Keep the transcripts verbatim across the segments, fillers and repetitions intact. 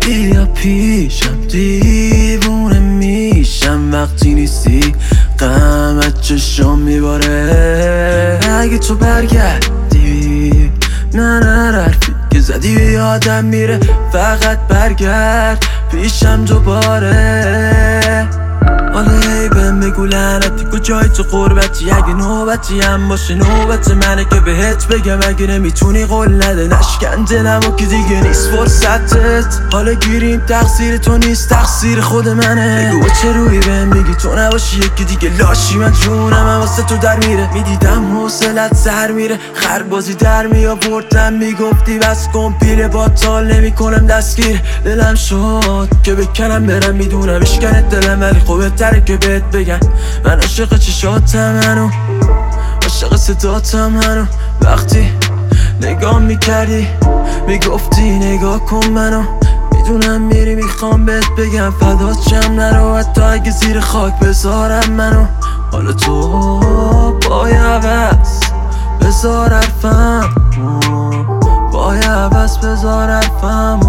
بیا پیشم دیوونه میشم وقتی نیستی، غمت چشم میباره. اگه تو برگردی نه نه حرفی که زدی یادم میره، فقط برگرد پیشم دوباره. حالا هی بهم بگو لعنتی کجای تو قربتی، اگه نوبتی هم باشه نوبت منه که بهت بگم. اگه نمیتونی قول نده نشکن دلمو که دیگه نیست فرصتت. حالا گیریم تقصیر تو نیست تقصیر خود منه. بگو چه روی بهم میگی تو نباشی یکی دیگه لاشی، من جونم هم واسه تو در میره. میدیدم حوصلت سر میره، خربازی در میآوردم میگفتی بس کن پیله باطال نمیکنم دستگیر. دلم شد که بکنم برم، میدونم اشکنت دلم ولی خوبه تره که بهت بگم من عاشق چشاتم هنو، عاشق صداتم هنو. وقتی نگاه میکردی میگفتی نگاه کن منو، میدونم میری میخوام بهت بگم فدات شم نرو، حتی اگه زیر خاک بذارم منو. حالا تو بای عوض بذار حرفم، بای عوض بذار حرفم.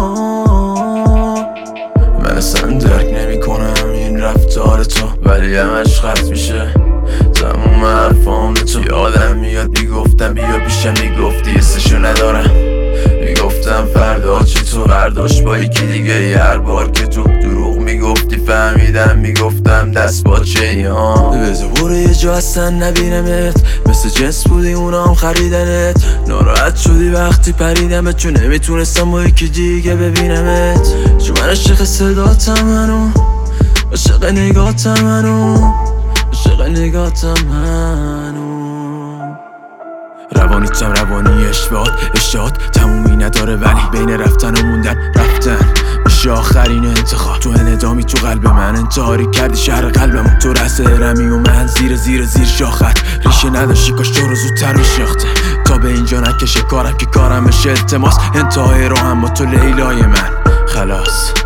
من اصلا درک نمی کنم این رفتار تو، ولی همش خط میشه تموم حرفام به تو. یادم میاد میگفتم بیا پیشم، میگفتی حسشو ندارم، میگفتم فردا چه تو برداشت با یکی دیگه. هر بار که تو دروغ میگفتی فهمیدم، میگفتم دست با چه ها بذار برو یه جا اصلا نبینمت، مثل جنس بودی اونا هم خریدنت. ناراحت شدی وقتی پریدمت چون نمیتونستم با یکی دیگه ببینمت. چون من عاشق صداتم هنو، عاشق نگاتم هنو، عاشق نگاتم هنو. روانیتم روانی اشتباهات اشتهات تمومی نداره، ولی بین رفتن و موندن رفتن میشه آخرین انتخاب. تو انعدامی تو قلب من انتحاری کردی شهر قلبم، تو رس هرمی و من زیر زیر زیر شاخت. ریشه نداشتی کاش تو رو زودتر میشناختم تا به اینجا نکشه کارم که کارم بشه التماس. انتهای راهم با تو لیلای من خلاص.